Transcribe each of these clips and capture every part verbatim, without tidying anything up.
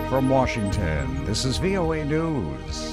From Washington, this is V O A News.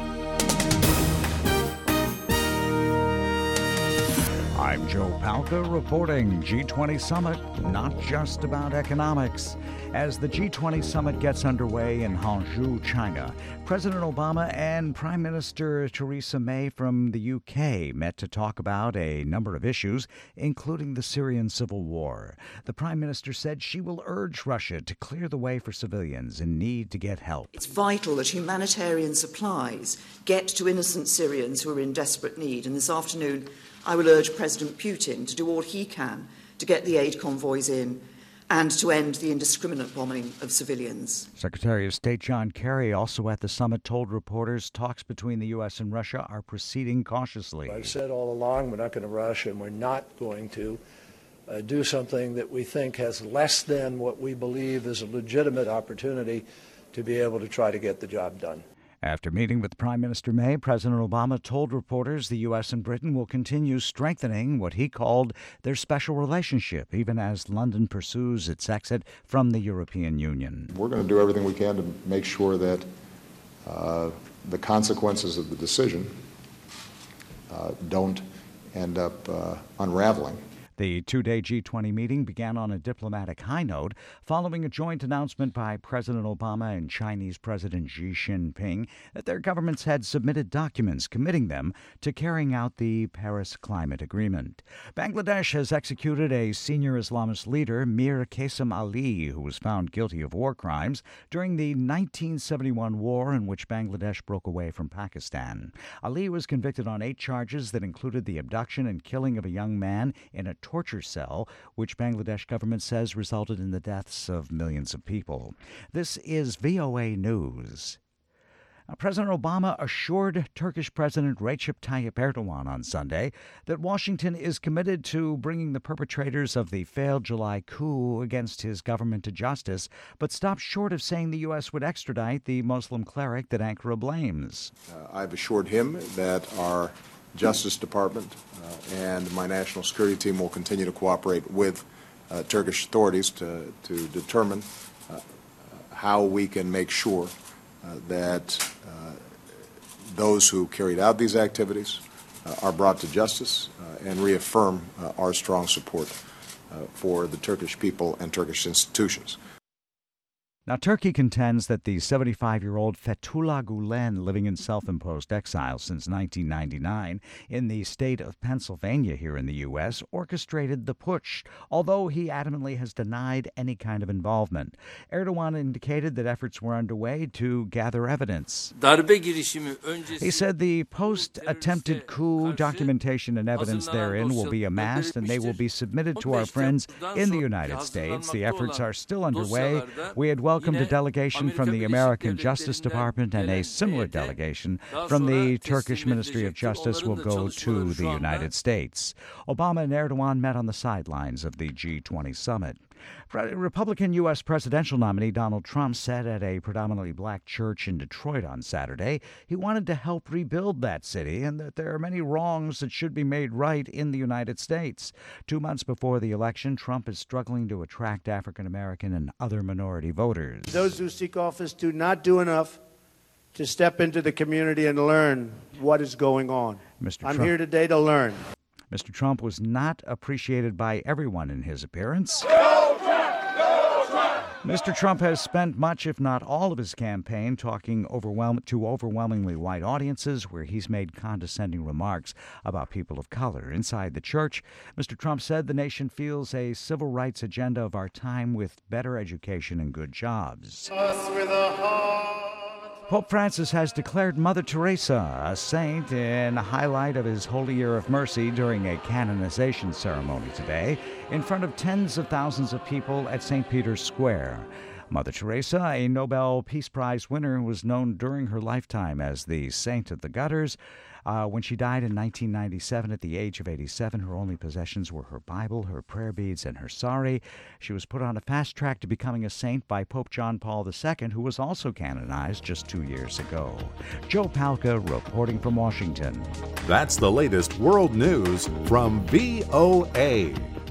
I'm Joe Palca reporting. G twenty Summit, not just about economics. As the G twenty Summit gets underway in Hangzhou, China, President Obama and Prime Minister Theresa May from the U K met to talk about a number of issues, including the Syrian civil war. The Prime Minister said she will urge Russia to clear the way for civilians in need to get help. It's vital that humanitarian supplies get to innocent Syrians who are in desperate need, and this afternoon I will urge President Putin to do all he can to get the aid convoys in and to end the indiscriminate bombing of civilians. Secretary of State John Kerry, also at the summit, told reporters talks between the U S and Russia are proceeding cautiously. I've said all along we're not going to rush, and we're not going to uh, do something that we think has less than what we believe is a legitimate opportunity to be able to try to get the job done. After meeting with Prime Minister May, President Obama told reporters the U S and Britain will continue strengthening what he called their special relationship, even as London pursues its exit from the European Union. We're going to do everything we can to make sure that uh, the consequences of the decision uh, don't end up uh, unraveling. The two-day G twenty meeting began on a diplomatic high note following a joint announcement by President Obama and Chinese President Xi Jinping that their governments had submitted documents committing them to carrying out the Paris Climate Agreement. Bangladesh has executed a senior Islamist leader, Mir Qasim Ali, who was found guilty of war crimes during the nineteen seventy-one war in which Bangladesh broke away from Pakistan. Ali was convicted on eight charges that included the abduction and killing of a young man in a torture cell, which Bangladesh government says resulted in the deaths of millions of people. This is V O A News. Now, President Obama assured Turkish President Recep Tayyip Erdogan on Sunday that Washington is committed to bringing the perpetrators of the failed July coup against his government to justice, but stopped short of saying the U S would extradite the Muslim cleric that Ankara blames. Uh, I've assured him that our Justice Department uh, and my national security team will continue to cooperate with uh, Turkish authorities to, to determine uh, how we can make sure uh, that uh, those who carried out these activities uh, are brought to justice uh, and reaffirm uh, our strong support uh, for the Turkish people and Turkish institutions. Now, Turkey contends that the seventy-five-year-old Fethullah Gulen, living in self-imposed exile since nineteen ninety-nine in the state of Pennsylvania here in the U S, orchestrated the putsch, although he adamantly has denied any kind of involvement. Erdogan indicated that efforts were underway to gather evidence. He said the post-attempted coup documentation and evidence therein will be amassed and they will be submitted to our friends in the United States. The efforts are still underway. We had welcomed a delegation from the American Justice Department, and a similar delegation from the Turkish Ministry of Justice will go to the United States. Obama and Erdogan met on the sidelines of the G twenty summit. Republican U S presidential nominee Donald Trump said at a predominantly black church in Detroit on Saturday he wanted to help rebuild that city and that there are many wrongs that should be made right in the United States. Two months before the election, Trump is struggling to attract African American and other minority voters. Those who seek office do not do enough to step into the community and learn what is going on. Mister I'm Trump, here today to learn. Mister Trump was not appreciated by everyone in his appearance. Mister Trump has spent much, if not all, of his campaign talking overwhelm- to overwhelmingly white audiences where he's made condescending remarks about people of color. Inside the church, Mister Trump said the nation feels a civil rights agenda of our time with better education and good jobs. Pope Francis has declared Mother Teresa a saint in a highlight of his Holy Year of Mercy during a canonization ceremony today in front of tens of thousands of people at Saint Peter's Square. Mother Teresa, a Nobel Peace Prize winner, was known during her lifetime as the Saint of the Gutters. Uh, when she died in nineteen ninety-seven at the age of eighty-seven, her only possessions were her Bible, her prayer beads, and her sari. She was put on a fast track to becoming a saint by Pope John Paul the Second, who was also canonized just two years ago. Joe Palca reporting from Washington. That's the latest world news from V O A.